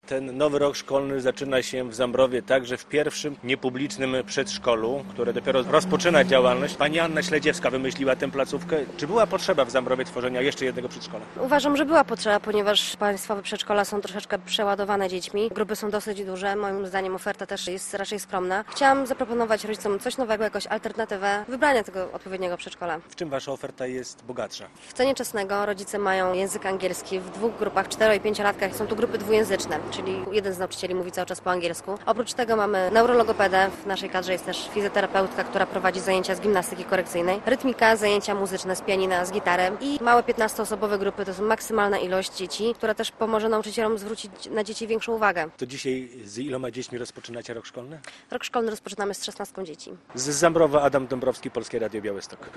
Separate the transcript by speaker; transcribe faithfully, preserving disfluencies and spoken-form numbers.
Speaker 1: Ten nowy rok szkolny zaczyna się w Zambrowie także w pierwszym niepublicznym przedszkolu, które dopiero rozpoczyna działalność. Pani Anna Śledziewska wymyśliła tę placówkę. Czy była potrzeba w Zambrowie tworzenia jeszcze jednego przedszkola?
Speaker 2: Uważam, że była potrzeba, ponieważ państwowe przedszkola są troszeczkę przeładowane dziećmi. Grupy są dosyć duże, moim zdaniem oferta też jest raczej skromna. Chciałam zaproponować rodzicom coś nowego, jakąś alternatywę wybrania tego odpowiedniego przedszkola.
Speaker 1: W czym wasza oferta jest bogatsza?
Speaker 2: W cenie czesnego rodzice mają język angielski w dwóch grupach, cztero- i pięciolatkach. Są to grupy dwujęzyczne, czyli jeden z nauczycieli mówi cały czas po angielsku. Oprócz tego mamy neurologopedę, w naszej kadrze jest też fizjoterapeutka, która prowadzi zajęcia z gimnastyki korekcyjnej, rytmika, zajęcia muzyczne z pianina, z gitary i małe piętnastoosobowe grupy to są maksymalna ilość dzieci, która też pomoże nauczycielom zwrócić na dzieci większą uwagę.
Speaker 1: To dzisiaj z iloma dziećmi rozpoczynacie rok szkolny?
Speaker 2: Rok szkolny rozpoczynamy z szesnastką dzieci.
Speaker 1: Z Zambrowa Adam Dąbrowski, Polskie Radio Białystok.